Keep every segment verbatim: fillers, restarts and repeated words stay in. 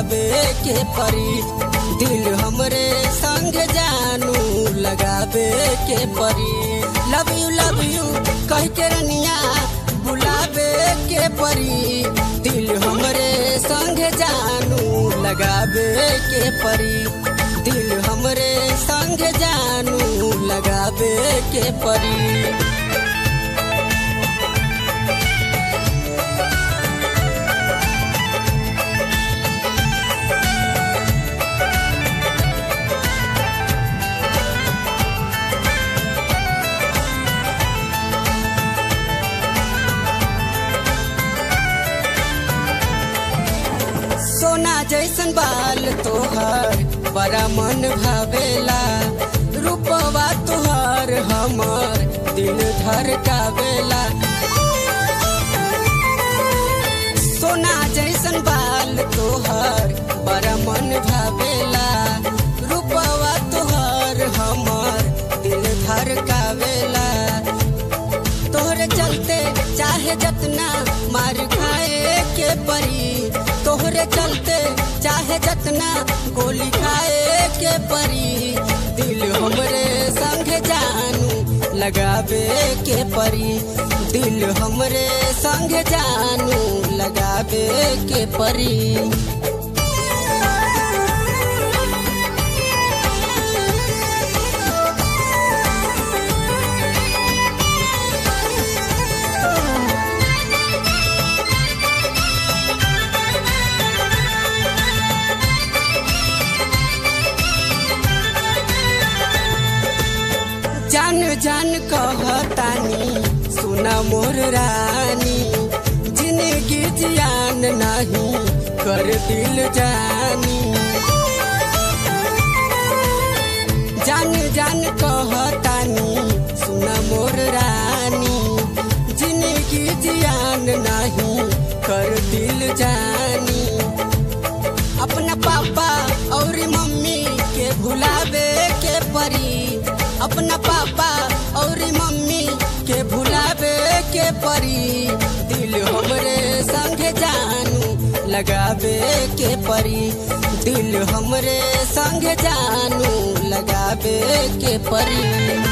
लगावे के परी। दिल हमरे संग जानू लगावे के परी। लव यू लव यू कह के रनिया बुलावे के परी। दिल हमरे संग जानू लगावे के परी। दिल हमरे संग जानू लगावे के परी। सोना जैसन बाल तोहर बड़ा मन भावेला। रूपवा तोहर हमर दिल धड़कावेला। सोना जैसन बाल तोहर बड़ा मन भावेला। रूपवा तोहर हमर दिल धड़कावेला। तोहरे चलते चाहे जतना मार खाए के परी। तोहरे चलते चाहे जतना गोली खाए के परी। दिल हमरे संग जानू लगावे के परी। दिल हमरे संग जानू लगावे के परी। जान जान कहतानी सुना मोर रानी। जिंदगी जियान नहीं कर दिल जानी। जान जान कहतानी सुना मोर रानी। जिंदगी जियान नहीं कर दिल जानी। अपना पापा और मम्मी के भुलावे के परी। अपना पापा और मम्मी के भुलावे के परी। दिल हमरे संग जानू लगावे के परी। दिल हमरे संग जानू लगावे के परी।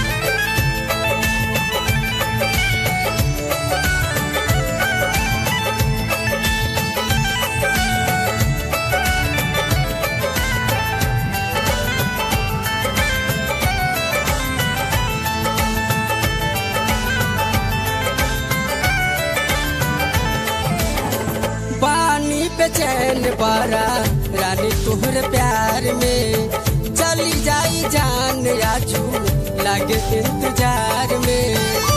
बेचैन बारा रानी तुहर प्यार में। चली जाई जान आजू लागे इंतजार में।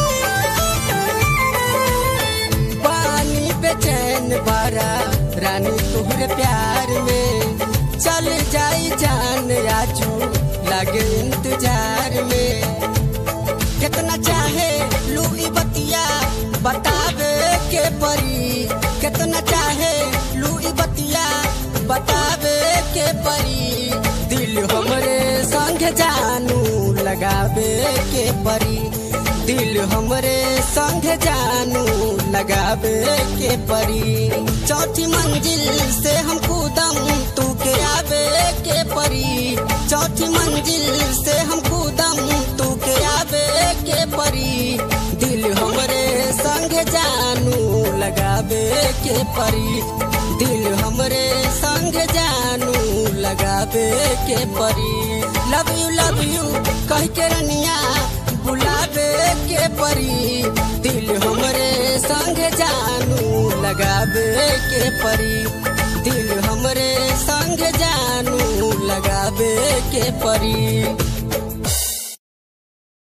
पानी बेचैन बारा रानी तुहर प्यार में। चल जाई जान आजू लागे इंतजार में। कितना चाहे लुई बतिया बतावे के परी। कितना चाहे लुई बतिया बतावे के परी। दिल हमरे संग जानू लगावे के परी। दिल हमरे संग जानू लगावे के परी। चौथी मंजिल से हम कूदम तू के आवे के परी। चौथी मंजिल से हम कूदम तू के आवे के परी। दिल हमरे संग जानू लगावे के परी। दिल हमरे संग जानू लगावे के परी। लव यू लव यू कह के रनिया बुलावे के परी। दिल हमरे संग जानू लगावे के परी। दिल हमरे संग जानू लगावे के परी।